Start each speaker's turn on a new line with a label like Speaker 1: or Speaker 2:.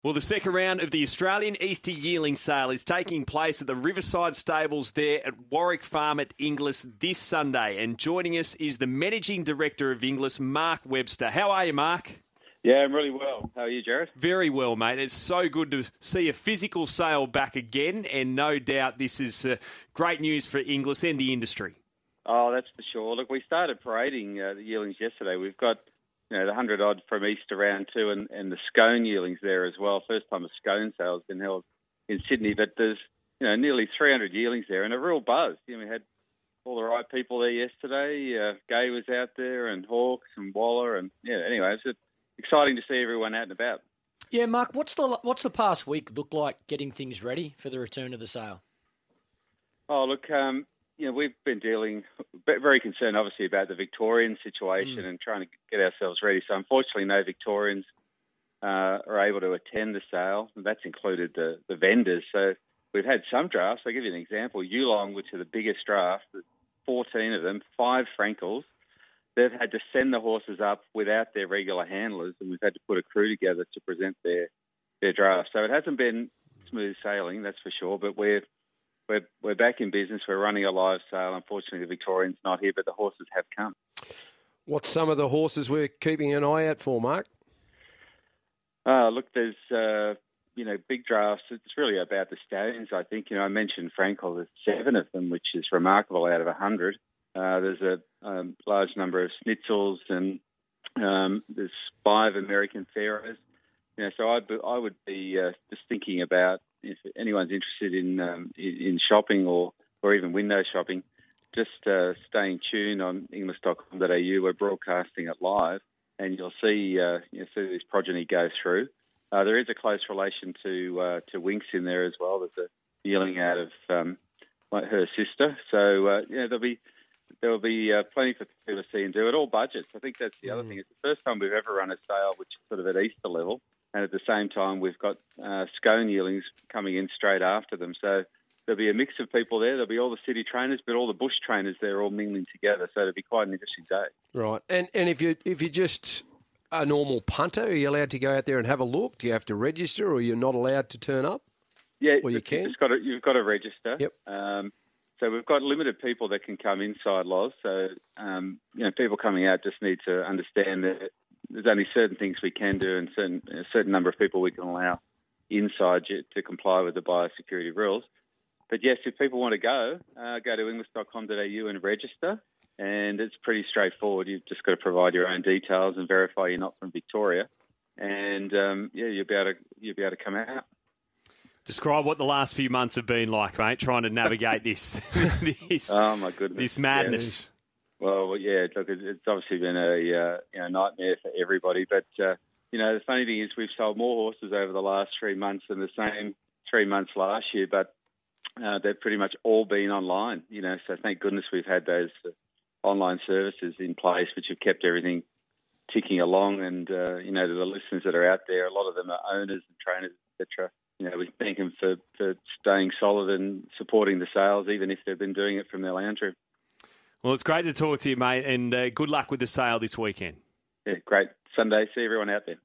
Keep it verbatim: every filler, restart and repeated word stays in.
Speaker 1: Well, the second round of the Australian Easter Yearling Sale is taking place at the Riverside Stables there at Warwick Farm at Inglis this Sunday. And joining us is the Managing Director of Inglis, Mark Webster. How are you, Mark?
Speaker 2: Yeah, I'm really well. How are you, Jared?
Speaker 1: Very well, mate. It's so good to see a physical sale back again, and no doubt this is uh, great news for Inglis and the industry.
Speaker 2: Oh, that's for sure. Look, we started parading uh, the yearlings yesterday. We've got you know, the hundred-odd from Easter round two and, and the scone yearlings there as well. First time a scone sale has been held in Sydney, but there's you know nearly three hundred yearlings there and a real buzz. You know, we had all the right people there yesterday. Uh, Gay was out there and Hawks and Waller. And, yeah, anyway, it's exciting to see everyone out and about.
Speaker 3: Yeah, Mark, what's the what's the past week look like getting things ready for the return of the sale?
Speaker 2: Oh, look, um, you know, we've been dealing, very concerned, obviously, about the Victorian situation mm. and trying to get ourselves ready. So, unfortunately, no Victorians uh, are able to attend the sale. And that's included the, the vendors. So, we've had some drafts. I'll give you an example. Yulong, which are the biggest draft, fourteen of them, five Frankels. They've had to send the horses up without their regular handlers, and we've had to put a crew together to present their, their draft. So, it hasn't been smooth sailing, that's for sure, but we're We're, we're back in business. We're running a live sale. Unfortunately, the Victorian's not here, but the horses have come.
Speaker 4: What's some of the horses we're keeping an eye out for, Mark?
Speaker 2: Uh, look, there's, uh, you know, big drafts. It's really about the stallions, I think. You know, I mentioned Frankel. There's seven of them, which is remarkable out of one hundred. Uh, there's a um, large number of schnitzels and um, there's five American Pharaohs. You know, so I'd, I would be uh, just thinking about if anyone's interested in um, in shopping or, or even window shopping, just uh, staying tuned on inglis dot com dot a u. We're broadcasting it live, and you'll see uh, you'll see this progeny go through. Uh, there is a close relation to uh, to Winx in there as well. There's a yearling out of um, her sister, so uh, yeah, there'll be there will be uh, plenty for people to see and do at all budgets. I think that's the mm. other thing. It's the first time we've ever run a sale which is sort of at Easter level. And at the same time, we've got uh, scone yearlings coming in straight after them. So there'll be a mix of people there. There'll be all the city trainers, but all the bush trainers there all mingling together. So it'll be quite an interesting day.
Speaker 4: Right. And and if you if you're just a normal punter, are you allowed to go out there and have a look? Do you have to register, or you're not allowed to turn up?
Speaker 2: Yeah,
Speaker 4: well, you can.
Speaker 2: You've got to, you've got to register.
Speaker 4: Yep.
Speaker 2: Um, so we've got limited people that can come inside, Loz. So um, you know, people coming out just need to understand that there's only certain things we can do and certain, a certain number of people we can allow inside to comply with the biosecurity rules. But yes, if people want to go, uh, go to inglis dot com dot a u and register. And it's pretty straightforward. You've just got to provide your own details and verify you're not from Victoria. And um, yeah, you'll be able to you'll be able to come out.
Speaker 1: Describe what the last few months have been like, mate, trying to navigate this this,
Speaker 2: oh my goodness.
Speaker 1: this madness.
Speaker 2: Yeah. Well, yeah, look, it's obviously been a uh, you know, nightmare for everybody. But, uh, you know, the funny thing is we've sold more horses over the last three months than the same three months last year, but uh, they've pretty much all been online, you know, so thank goodness we've had those uh, online services in place, which have kept everything ticking along. And, uh, you know, to the listeners that are out there, a lot of them are owners and trainers, et cetera. You know, we thank them for, for staying solid and supporting the sales, even if they've been doing it from their lounge room.
Speaker 1: Well, it's great to talk to you, mate, and uh, good luck with the sale this weekend.
Speaker 2: Yeah, great Sunday. See everyone out there.